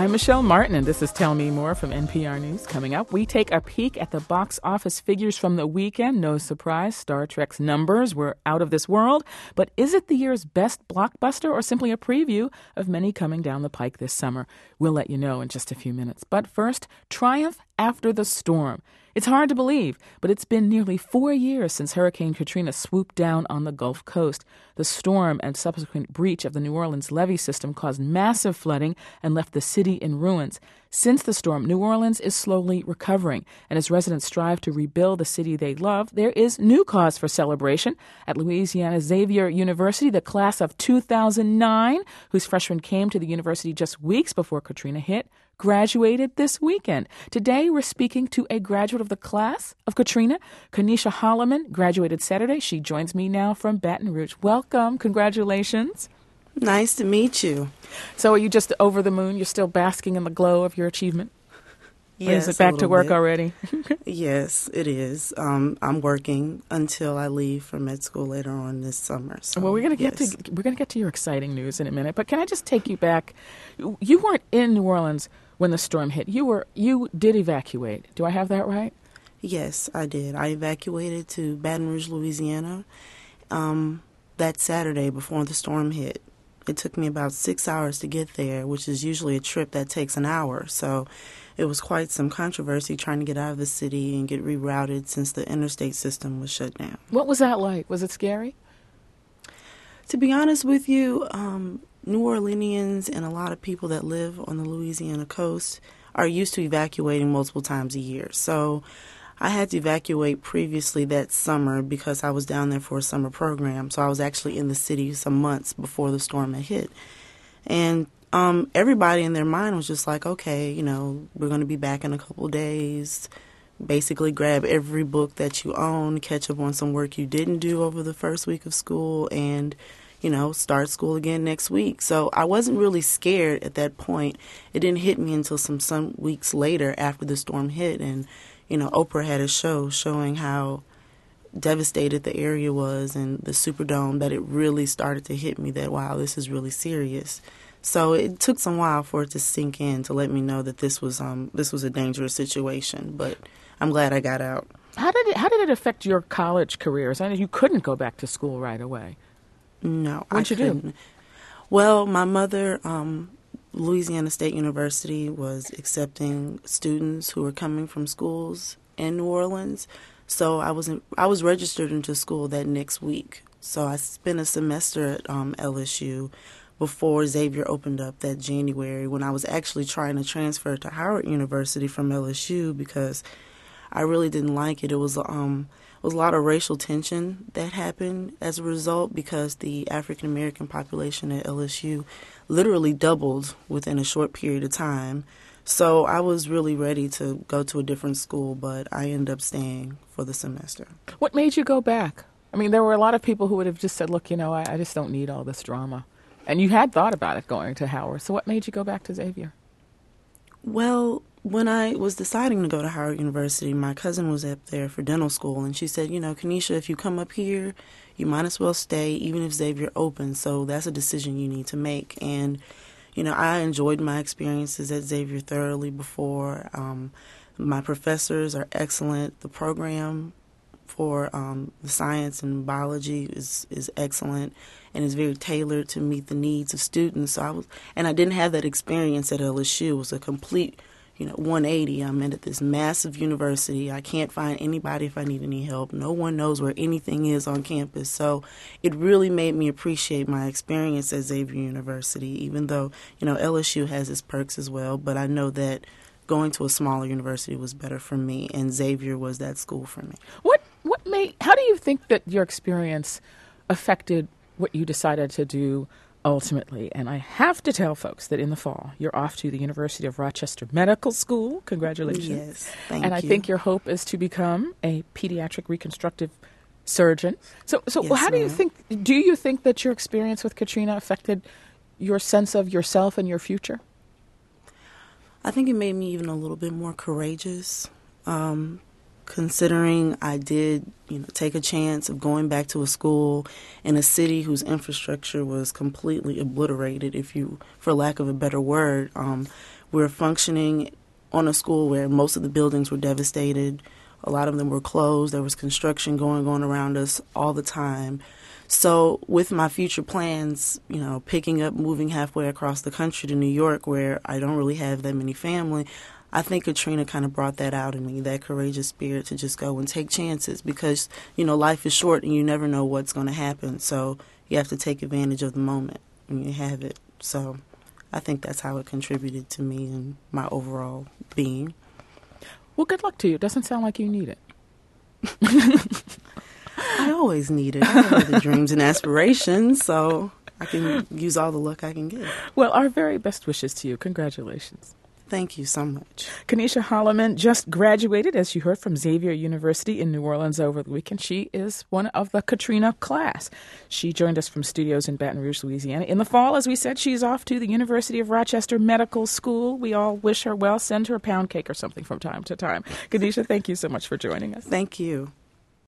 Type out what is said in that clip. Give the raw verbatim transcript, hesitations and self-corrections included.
I'm Michelle Martin, and this is Tell Me More from N P R News. Coming up, we take a peek at the box office figures from the weekend. No surprise, Star Trek's numbers were out of this world. But is it the year's best blockbuster or simply a preview of many coming down the pike this summer? We'll let you know in just a few minutes. But first, triumph after the storm. It's hard to believe, but it's been nearly four years since Hurricane Katrina swooped down on the Gulf Coast. The storm and subsequent breach of the New Orleans levee system caused massive flooding and left the city in ruins. Since the storm, New Orleans is slowly recovering, and as residents strive to rebuild the city they love, there is new cause for celebration. At Louisiana Xavier University, the class of two thousand nine, whose freshmen came to the university just weeks before Katrina hit, graduated this weekend. Today, we're speaking to a graduate of the class of Katrina, Kanisha Holloman, graduated Saturday. She joins me now from Baton Rouge. Welcome. Congratulations. Nice to meet you. So are you just over the moon? You're still basking in the glow of your achievement? Yes, or is it back to work bit. already? Yes, it is. Um, I'm working until I leave for med school later on this summer. So, well, we're going to get yes. to we're going to get to your exciting news in a minute. But can I just take you back? You weren't in New Orleans when the storm hit. You were you did evacuate. Do I have that right? Yes, I did. I evacuated to Baton Rouge, Louisiana, um, that Saturday before the storm hit. It took me about six hours to get there, which is usually a trip that takes an hour. So it was quite some controversy trying to get out of the city and get rerouted since the interstate system was shut down. What was that like? Was it scary? To be honest with you, um, New Orleanians and a lot of people that live on the Louisiana coast are used to evacuating multiple times a year. So I had to evacuate previously that summer because I was down there for a summer program. So I was actually in the city some months before the storm had hit. And um, everybody in their mind was just like, okay, you know, we're going to be back in a couple days. Basically grab every book that you own, catch up on some work you didn't do over the first week of school, and, you know, start school again next week. So I wasn't really scared at that point. It didn't hit me until some, some weeks later after the storm hit. And, you know, Oprah had a show showing how devastated the area was and the Superdome, that it really started to hit me that, wow, this is really serious. So it took some while for it to sink in to let me know that this was um this was a dangerous situation, but I'm glad I got out. How did it how did it affect your college careers? I know you couldn't go back to school right away. No, What'd I you couldn't. do? Well, my mother, um, Louisiana State University, was accepting students who were coming from schools in New Orleans. So I was in, I was registered into school that next week. So I spent a semester at um, L S U before Xavier opened up that January, when I was actually trying to transfer to Howard University from L S U because I really didn't like it. It was um it was a lot of racial tension that happened as a result because the African American population at L S U literally doubled within a short period of time. So I was really ready to go to a different school, but I ended up staying for the semester. What made you go back? I mean, there were a lot of people who would have just said, look, you know, I, I just don't need all this drama. And you had thought about it going to Howard. So what made you go back to Xavier? Well, when I was deciding to go to Howard University, my cousin was up there for dental school, and she said, you know, Kanisha, if you come up here, you might as well stay, even if Xavier opens. So that's a decision you need to make. And, you know, I enjoyed my experiences at Xavier thoroughly before. Um, my professors are excellent. The program for um, the science and biology is, is excellent and is very tailored to meet the needs of students. So I was, and I didn't have that experience at L S U. It was a complete, you know, one eighty. I'm at this massive university. I can't find anybody if I need any help. No one knows where anything is on campus. So it really made me appreciate my experience at Xavier University, even though, you know, L S U has its perks as well. But I know that going to a smaller university was better for me, and Xavier was that school for me. What what made? How do you think that your experience affected what you decided to do ultimately? And I have to tell folks that in the fall, you're off to the University of Rochester Medical School. Congratulations. Yes, thank and I you. think your hope is to become a pediatric reconstructive surgeon. So, so Yes, how do you ma'am. think? Do you think that your experience with Katrina affected your sense of yourself and your future? I think it made me even a little bit more courageous, um, considering I did, you know, take a chance of going back to a school in a city whose infrastructure was completely obliterated, if you, for lack of a better word. Um, we're functioning on a school where most of the buildings were devastated. A lot of them were closed. There was construction going on around us all the time. So with my future plans, you know, picking up, moving halfway across the country to New York, where I don't really have that many family, I think Katrina kind of brought that out in me, that courageous spirit to just go and take chances because, you know, life is short and you never know what's going to happen. So you have to take advantage of the moment when you have it. So I think that's how it contributed to me and my overall being. Well, good luck to you. It doesn't sound like you need it. I always need it. I have other dreams and aspirations, so I can use all the luck I can get. Well, our very best wishes to you. Congratulations. Thank you so much. Kanisha Holloman just graduated, as you heard, from Xavier University in New Orleans over the weekend. She is one of the Katrina class. She joined us from studios in Baton Rouge, Louisiana. In the fall, as we said, she's off to the University of Rochester Medical School. We all wish her well. Send her a pound cake or something from time to time. Kanisha, thank you so much for joining us. Thank you.